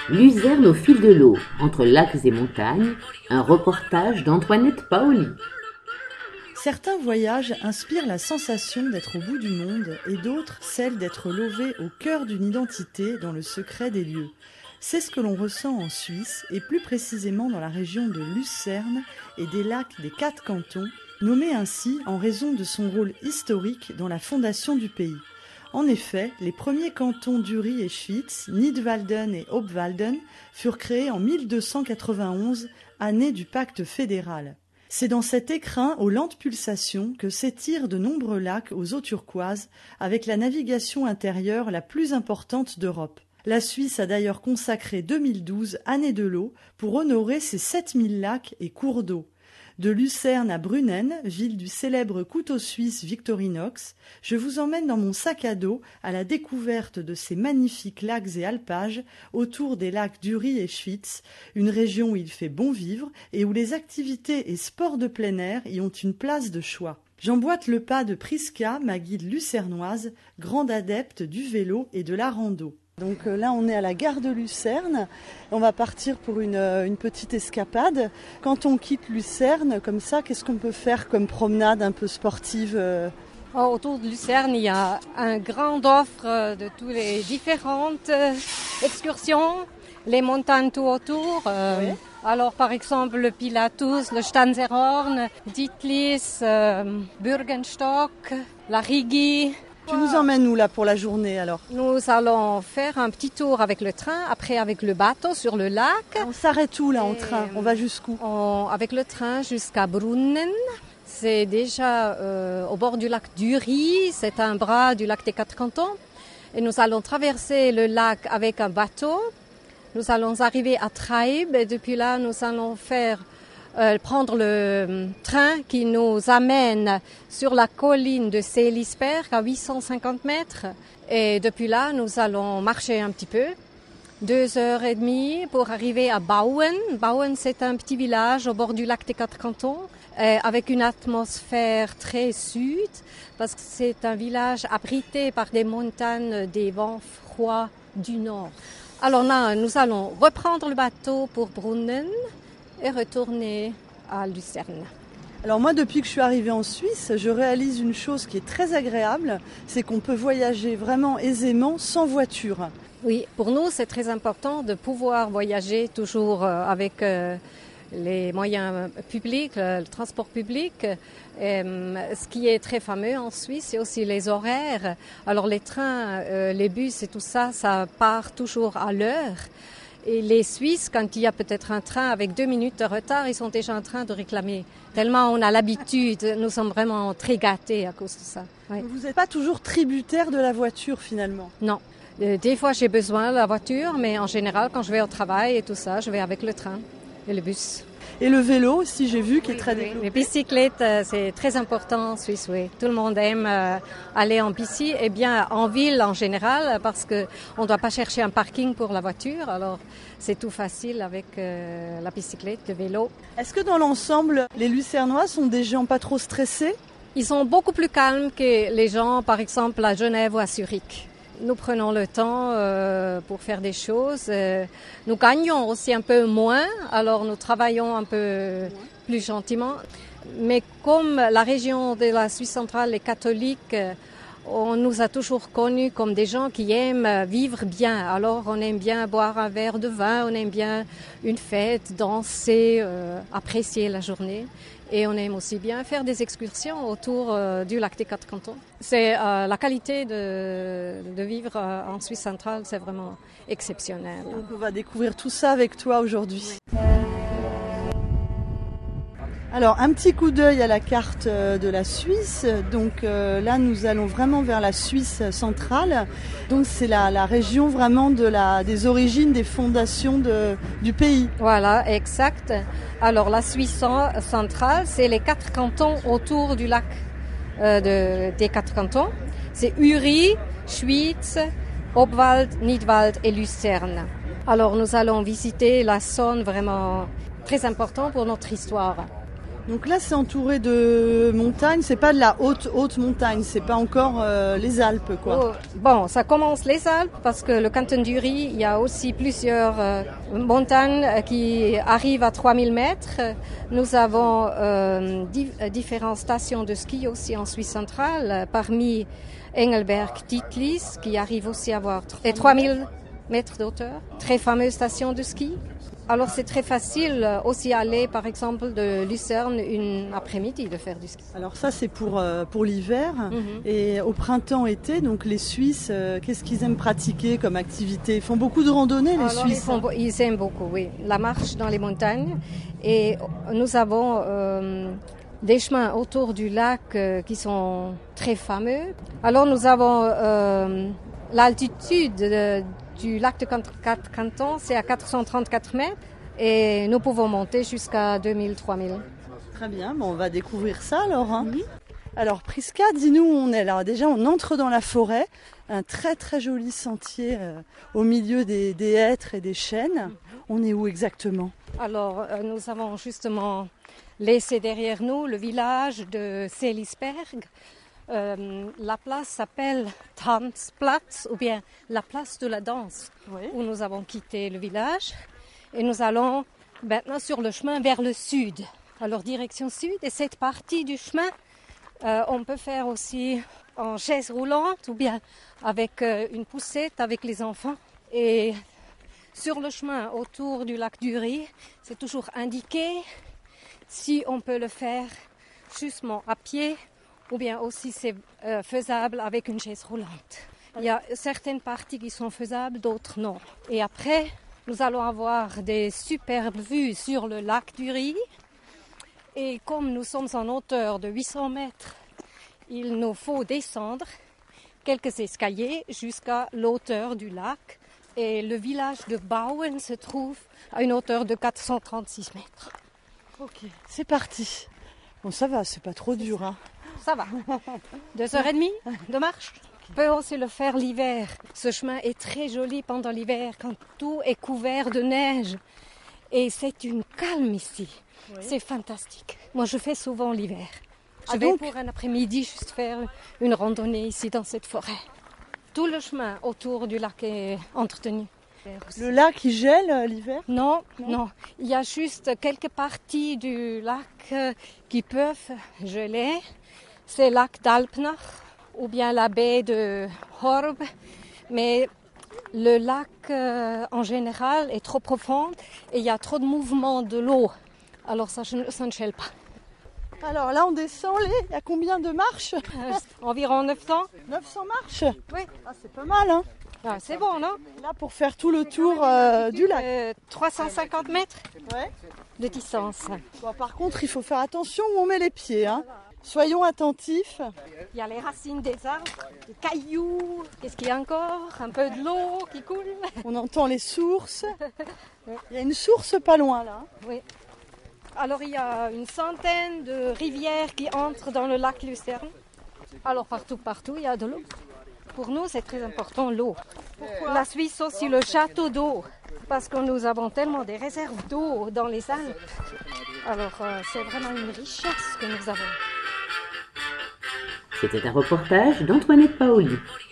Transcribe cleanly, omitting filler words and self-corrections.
Luzerne au fil de l'eau, entre lacs et montagnes, un reportage d'Antoinette Paoli. Certains voyages inspirent la sensation d'être au bout du monde et d'autres celle d'être lové au cœur d'une identité dans le secret des lieux. C'est ce que l'on ressent en Suisse et plus précisément dans la région de Lucerne et des lacs des 4 cantons, nommés ainsi en raison de son rôle historique dans la fondation du pays. En effet, les premiers cantons d'Uri et Schwyz, Nidwalden et Obwalden, furent créés en 1291, année du pacte fédéral. C'est dans cet écrin aux lentes pulsations que s'étirent de nombreux lacs aux eaux turquoises, avec la navigation intérieure la plus importante d'Europe. La Suisse a d'ailleurs consacré 2012, année de l'eau, pour honorer ses 7000 lacs et cours d'eau. De Lucerne à Brunnen, ville du célèbre couteau suisse Victorinox, je vous emmène dans mon sac à dos à la découverte de ces magnifiques lacs et alpages autour des lacs d'Uri et Schwyz, une région où il fait bon vivre et où les activités et sports de plein air y ont une place de choix. J'emboîte le pas de Priska, ma guide lucernoise, grande adepte du vélo et de la rando. Donc là, on est à la gare de Lucerne. On va partir pour une petite escapade. Quand on quitte Lucerne, comme ça, qu'est-ce qu'on peut faire comme promenade un peu sportive Autour de Lucerne, il y a un grand offre de toutes les différentes excursions, les montagnes tout autour. Oui. Alors, par exemple, le Pilatus, le Stanzerhorn, Dietlis, Bürgenstock, la Rigi. Tu nous emmènes où là pour la journée alors? Nous allons faire un petit tour avec le train, après avec le bateau sur le lac. On s'arrête où là en train? On va jusqu'où? Avec le train jusqu'à Brunnen. C'est déjà au bord du lac d'Uri, c'est un bras du lac des 4 cantons. Et nous allons traverser le lac avec un bateau. Nous allons arriver à Treib et depuis là nous allons prendre le train qui nous amène sur la colline de Seelisberg à 850 mètres. Et depuis là, nous allons marcher un petit peu, 2h30 pour arriver à Bauen. Bauen, c'est un petit village au bord du lac des 4 cantons, avec une atmosphère très sud, parce que c'est un village abrité par des montagnes des vents froids du nord. Alors là, nous allons reprendre le bateau pour Brunnen et retourner à Lucerne. Alors moi, depuis que je suis arrivée en Suisse, je réalise une chose qui est très agréable, c'est qu'on peut voyager vraiment aisément sans voiture. Oui, pour nous, c'est très important de pouvoir voyager toujours avec les moyens publics, le transport public. Ce qui est très fameux en Suisse, c'est aussi les horaires. Alors les trains, les bus et tout ça, ça part toujours à l'heure. Et les Suisses, quand il y a peut-être un train avec 2 minutes de retard, ils sont déjà en train de réclamer. Tellement on a l'habitude, nous sommes vraiment très gâtés à cause de ça. Oui. Vous n'êtes pas toujours tributaire de la voiture finalement? Non. Des fois j'ai besoin de la voiture, mais en général quand je vais au travail et tout ça, je vais avec le train et le bus. Et le vélo aussi, j'ai vu, qui est très développé. Les bicyclettes, c'est très important en Suisse, oui. Tout le monde aime aller en bici, et bien en ville en général, parce qu'on ne doit pas chercher un parking pour la voiture. Alors, c'est tout facile avec la bicyclette, le vélo. Est-ce que dans l'ensemble, les Lucernois sont des gens pas trop stressés? Ils sont beaucoup plus calmes que les gens, par exemple, à Genève ou à Zurich. Nous prenons le temps pour faire des choses. Nous gagnons aussi un peu moins, alors nous travaillons un peu plus gentiment. Mais comme la région de la Suisse centrale est catholique, on nous a toujours connus comme des gens qui aiment vivre bien. Alors on aime bien boire un verre de vin, on aime bien une fête, danser, apprécier la journée. Et on aime aussi bien faire des excursions autour du lac des 4 cantons. C'est la qualité de vivre en Suisse centrale, c'est vraiment exceptionnel. Donc on va découvrir tout ça avec toi aujourd'hui. Alors un petit coup d'œil à la carte de la Suisse. Donc là nous allons vraiment vers la Suisse centrale. Donc c'est la région vraiment des origines, des fondations du pays. Voilà, exact. Alors la Suisse centrale, c'est les 4 cantons autour du lac des 4 cantons. C'est Uri, Schwyz, Obwald, Nidwald et Lucerne. Alors nous allons visiter la Saône, vraiment très important pour notre histoire. Donc là, c'est entouré de montagnes. C'est pas de la haute montagne. C'est pas encore les Alpes, quoi. Oh, bon, ça commence les Alpes parce que le canton d'Uri, il y a aussi plusieurs montagnes qui arrivent à 3000 mètres. Nous avons différentes stations de ski aussi en Suisse centrale, parmi Engelberg-Titlis, qui arrive aussi à avoir 3000 mètres d'hauteur. Très fameuse station de ski. Alors c'est très facile aussi aller par exemple de Lucerne une après-midi de faire du ski. Alors ça c'est pour l'hiver et au printemps-été, donc les Suisses, qu'est-ce qu'ils aiment pratiquer comme activité? Ils font beaucoup de randonnées les Suisses. Ils aiment beaucoup, oui, la marche dans les montagnes et nous avons des chemins autour du lac qui sont très fameux. Alors nous avons l'altitude du lac de Quatre Cantons, c'est à 434 mètres et nous pouvons monter jusqu'à 2000-3000. Très bien, bon, on va découvrir ça alors. Hein. Alors Prisca, dis-nous où on est là. Déjà on entre dans la forêt, un très très joli sentier au milieu des hêtres et des chênes. On est où exactement? Alors nous avons justement laissé derrière nous le village de Seelisberg. La place s'appelle Tanzplatz ou bien la place de la danse, où nous avons quitté le village et nous allons maintenant sur le chemin vers le sud, alors direction sud. Et cette partie du chemin, on peut faire aussi en chaise roulante ou bien avec une poussette avec les enfants. Et sur le chemin autour du lac d'Uri, c'est toujours indiqué si on peut le faire justement à pied, ou bien aussi c'est faisable avec une chaise roulante. Il y a certaines parties qui sont faisables, d'autres non. Et après, nous allons avoir des superbes vues sur le lac d'Uri. Et comme nous sommes en hauteur de 800 mètres, il nous faut descendre quelques escaliers jusqu'à l'hauteur du lac. Et le village de Bauen se trouve à une hauteur de 436 mètres. Ok, c'est parti. Bon, ça va, c'est pas trop dur, hein. Ça va. 2h30 de marche. On peut aussi le faire l'hiver. Ce chemin est très joli pendant l'hiver quand tout est couvert de neige. Et c'est une calme ici. Oui. C'est fantastique. Moi, je fais souvent l'hiver. Je vais pour un après-midi juste faire une randonnée ici dans cette forêt. Tout le chemin autour du lac est entretenu. Le lac, il gèle l'hiver? Non. Il y a juste quelques parties du lac qui peuvent geler. C'est le lac d'Alpnach ou bien la baie de Horb. Mais le lac en général est trop profond et il y a trop de mouvement de l'eau. Alors ça ne gèle pas. Alors là on descend, il y a combien de marches? Environ 900. 900 marches? Oui. Ah, c'est pas mal, hein? Ah, c'est bon, non? Là pour faire tout le tour du lac. 350 mètres de distance. Bon, par contre il faut faire attention où on met les pieds, hein. Soyons attentifs. Il y a les racines des arbres, des cailloux. Qu'est-ce qu'il y a encore? Un peu de l'eau qui coule. On entend les sources. Il y a une source pas loin là. Oui. Alors il y a une centaine de rivières qui entrent dans le lac Lucerne. Alors partout il y a de l'eau. Pour nous c'est très important l'eau. Pourquoi? La Suisse aussi le château d'eau. Parce que nous avons tellement des réserves d'eau dans les Alpes. Alors c'est vraiment une richesse que nous avons. C'était un reportage d'Antoinette Paoli.